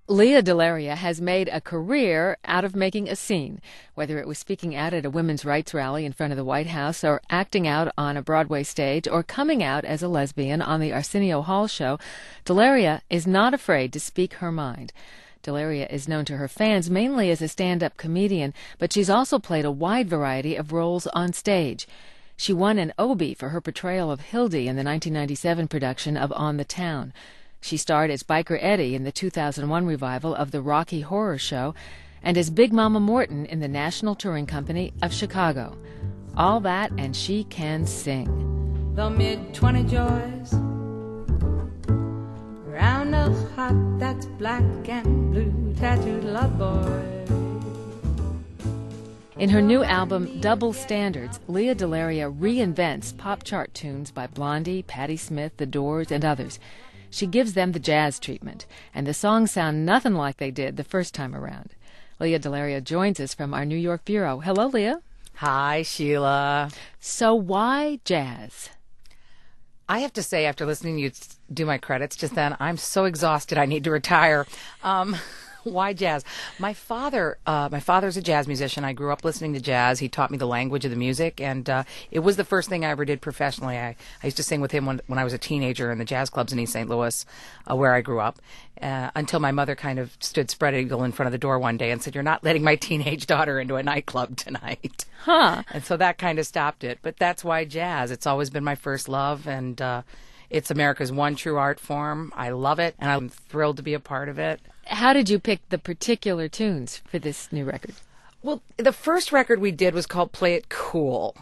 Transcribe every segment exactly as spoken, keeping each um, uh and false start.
Lea DeLaria has made a career out of making a scene, whether it was speaking out at a women's rights rally in front of the White House or acting out on a Broadway stage or coming out as a lesbian on the Arsenio Hall show. DeLaria is not afraid to speak her mind. DeLaria is known to her fans mainly as a stand-up comedian, but she's also played a wide variety of roles on stage. She won an Obie for her portrayal of Hildy in the nineteen ninety-seven production of On the Town. She starred as Biker Eddie in the two thousand one revival of the Rocky Horror Show and as Big Mama Morton in the National Touring Company of Chicago. All that, and she can sing. The mid-twenty joys, round of heart that's black and blue, tattooed love boy. In her new album, Double Standards, Lea DeLaria reinvents pop chart tunes by Blondie, Patti Smith, The Doors, and others. She gives them the jazz treatment, and the songs sound nothing like they did the first time around. Lea DeLaria joins us from our New York bureau. Hello, Lea. Hi, Sheila. So why jazz? I have to say, after listening to you do my credits just then, I'm so exhausted I need to retire. Um, why jazz? My father, uh, my father's a jazz musician. I grew up listening to jazz. He taught me the language of the music, and uh, it was the first thing I ever did professionally. I, I used to sing with him when, when I was a teenager in the jazz clubs in East Saint Louis, uh, where I grew up, uh, until my mother kind of stood spread eagle in front of the door one day and said, "You're not letting my teenage daughter into a nightclub tonight." Huh. And so that kind of stopped it. But that's why jazz. It's always been my first love, and uh, it's America's one true art form. I love it, and I'm thrilled to be a part of it. How did you pick the particular tunes for this new record? Well, the first record we did was called Play It Cool.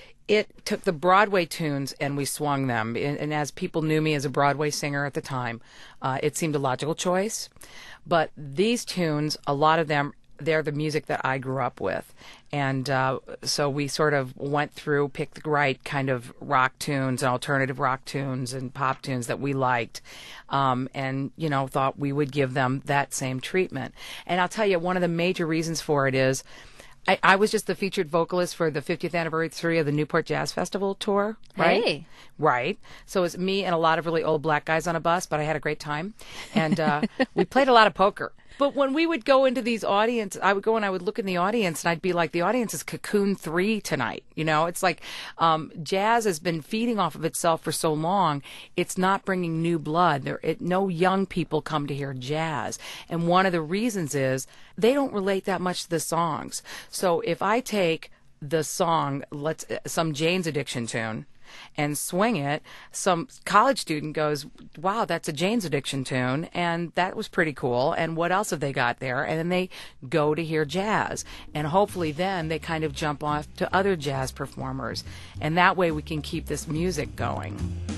It took the Broadway tunes and we swung them. And, and as people knew me as a Broadway singer at the time, uh, it seemed a logical choice. But these tunes, a lot of them, they're the music that I grew up with. And uh, so we sort of went through, picked the right kind of rock tunes and alternative rock tunes and pop tunes that we liked, um, and, you know, thought we would give them that same treatment. And I'll tell you, one of the major reasons for it is I, I was just the featured vocalist for the fiftieth anniversary of the Newport Jazz Festival tour, right? Hey. Right. So it was me and a lot of really old black guys on a bus, but I had a great time. And uh, we played a lot of poker. But when we would go into these audience, I would go and I would look in the audience and I'd be like, the audience is Cocoon three tonight. You know, it's like um, jazz has been feeding off of itself for so long. It's not bringing new blood. There, it, no young people come to hear jazz. And one of the reasons is they don't relate that much to the songs. So if I take the song, let's some Jane's Addiction tune, and swing it, some college student goes, "Wow, that's a Jane's Addiction tune," and that was pretty cool, and what else have they got there? And then they go to hear jazz, and hopefully then they kind of jump off to other jazz performers, and that way we can keep this music going.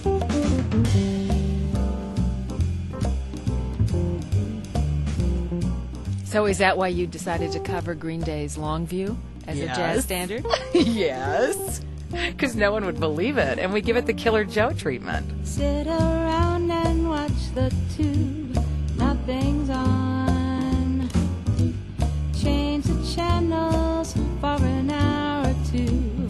So is that why you decided to cover Green Day's Longview as Yes. a jazz standard? Yes, because no one would believe it, and we give it the Killer Joe treatment. Sit around and watch the tube, nothing's on. Change the channels for an hour or two.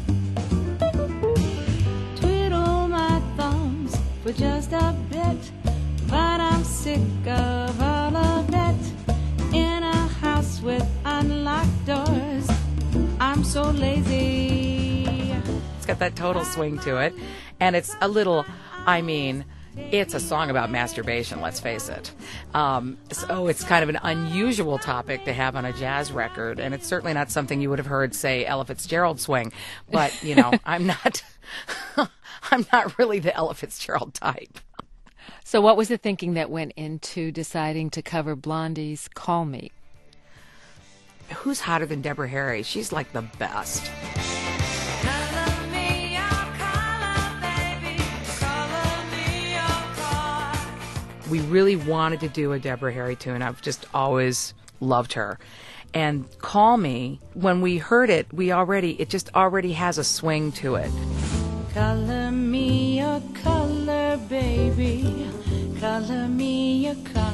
Twiddle my thumbs for just a bit, but I'm sick of all of it. In a house with unlocked doors, I'm so lazy. It's got that total swing to it, and it's a little, I mean, it's a song about masturbation, let's face it. Um, so it's kind of an unusual topic to have on a jazz record, and it's certainly not something you would have heard, say, Ella Fitzgerald swing. But, you know, I'm not, I'm not really the Ella Fitzgerald type. So what was the thinking that went into deciding to cover Blondie's Call Me? Who's hotter than Deborah Harry? She's like the best. We really wanted to do a Deborah Harry tune. I've just always loved her. And Call Me, when we heard it, we already, it just already has a swing to it. Color me a color, baby. Color me a car.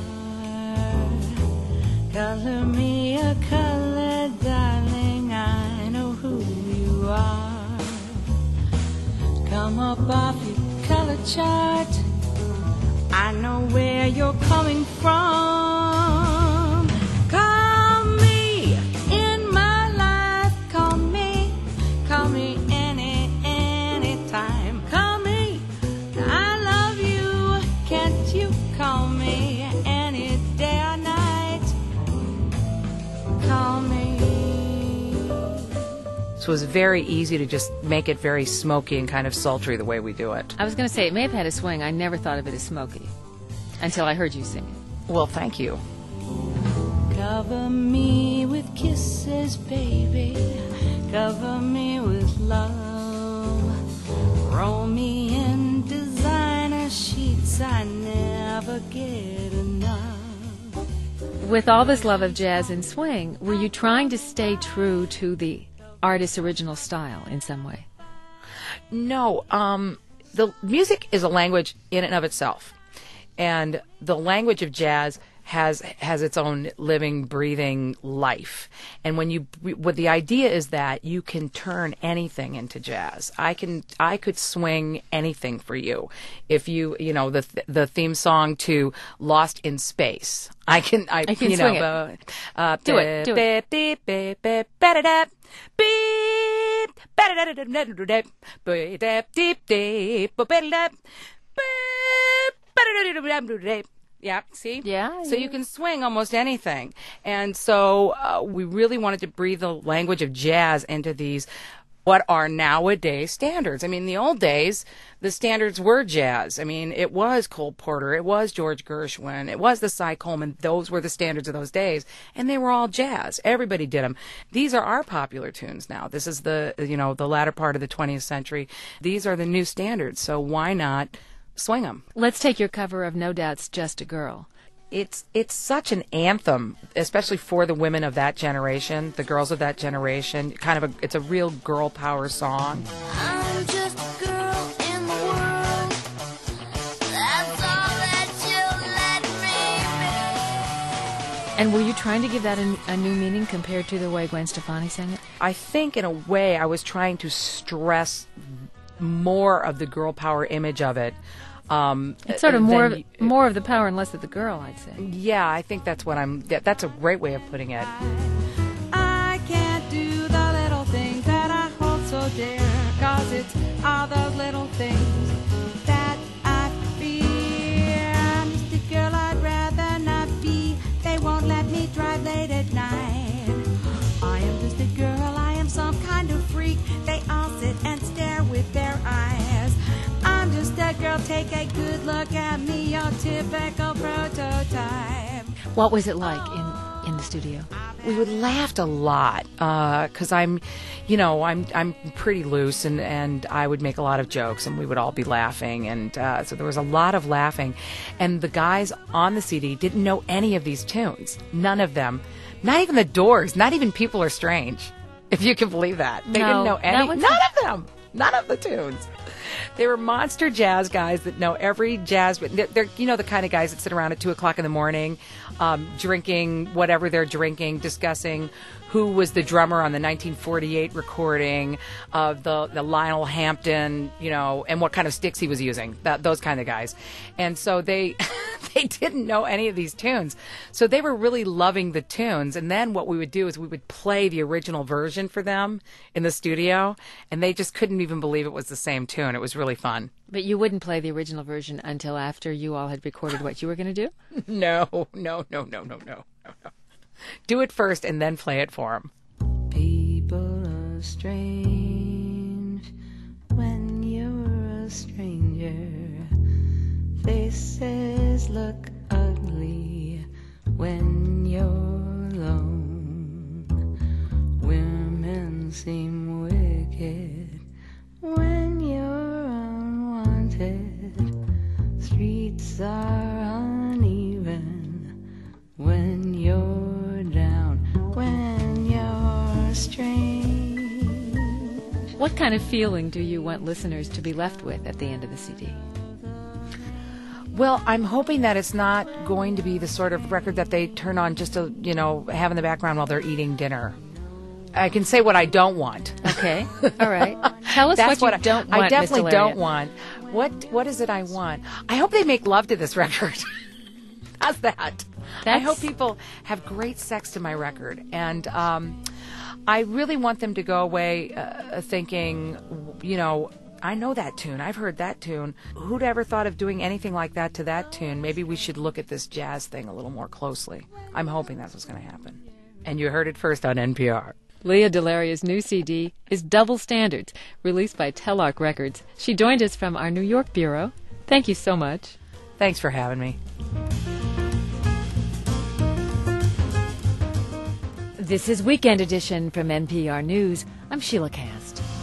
Color me a color, darling. I know who you are. Come up off your color chart. I know where you're coming from. So it was very easy to just make it very smoky and kind of sultry the way we do it. I was going to say, it may have had a swing. I never thought of it as smoky until I heard you sing it. Well, thank you. Cover me with kisses, baby. Cover me with love. Roll me in designer sheets. I never get enough. With all this love of jazz and swing, were you trying to stay true to the artist's original style in some way? No. Um, the music is a language in and of itself. And the language of jazz has has its own living, breathing life. And when you, what the idea is that you can turn anything into jazz. I can, I could swing anything for you. If you, you know, the the theme song to Lost in Space, I can, I, I can you swing know, it. Uh, Do it, do it. Beep, beep, beep, ba-da-da, beep, ba-da-da-da-da-da-da, beep, deep, deep, ba-da-da, beep, ba-da-da-da-da-da-da. Yeah, see? Yeah, So yeah. you can swing almost anything. And so uh, we really wanted to breathe the language of jazz into these, what are nowadays standards. I mean, in the old days, the standards were jazz. I mean, it was Cole Porter, it was George Gershwin, it was the Cy Coleman. Those were the standards of those days. And they were all jazz. Everybody did them. These are our popular tunes now. This is the, you know, the latter part of the twentieth century. These are the new standards. So why not swing them? Let's take your cover of No Doubt's Just a Girl. It's it's such an anthem, especially for the women of that generation, the girls of that generation. Kind of a, it's a real girl power song. I'm just a girl in the world. That's all that you'll let me be. And were you trying to give that a, a new meaning compared to the way Gwen Stefani sang it? I think in a way I was trying to stress more of the girl power image of it. Um, It's sort of more than- of, more of the power and less of the girl, I'd say. Yeah, I think that's what I'm. That, that's a great way of putting it. I can't do the little things that I hold so dear, 'cause it's all those little things that I fear. I'm just a girl I'd rather not be. They won't let me drive late at night. I am just a girl, I am some kind of freak. They all sit and stare with their eyes. I'm just a girl, take a good look at me, your typical prototype. What was it like in, in the studio? We would laughed a lot because I'm, you know, I'm I'm pretty loose, and, and I would make a lot of jokes, and we would all be laughing, and uh, so there was a lot of laughing, and the guys on the C D didn't know any of these tunes, none of them, not even the Doors, not even People Are Strange, if you can believe that. They No, didn't know that any, one's- none of them, none of the tunes. They were monster jazz guys that know every jazz. They're, they're you know, the kind of guys that sit around at two o'clock in the morning, um, drinking whatever they're drinking, discussing who was the drummer on the nineteen forty-eight recording of the, the Lionel Hampton, you know, and what kind of sticks he was using. That, those kind of guys. And so they they didn't know any of these tunes. So they were really loving the tunes. And then what we would do is we would play the original version for them in the studio, and they just couldn't even believe it was the same tune. It was really fun. But you wouldn't play the original version until after you all had recorded what you were going to do? No, no, no, no, no, no, no, no. Do it first and then play it for them. People are strange when you're a stranger. Faces look ugly when you're alone. Women seem wicked when you're unwanted. Streets are uneven when you're down, when you're strange. What kind of feeling do you want listeners to be left with at the end of the C D? Well, I'm hoping that it's not going to be the sort of record that they turn on just to, you know, have in the background while they're eating dinner. I can say what I don't want. Okay. All right. Tell us That's what you I, don't I want, definitely Miss don't Delaria. want. What What is it I want? I hope they make love to this record. How's that? I That's- hope people have great sex to my record. And um, I really want them to go away uh, thinking, you know, I know that tune. I've heard that tune. Who'd ever thought of doing anything like that to that tune? Maybe we should look at this jazz thing a little more closely. I'm hoping that's what's going to happen. And you heard it first on N P R. Leah Delaria's new C D is Double Standards, released by Telarc Records. She joined us from our New York bureau. Thank you so much. Thanks for having me. This is Weekend Edition from N P R News. I'm Sheila Cast.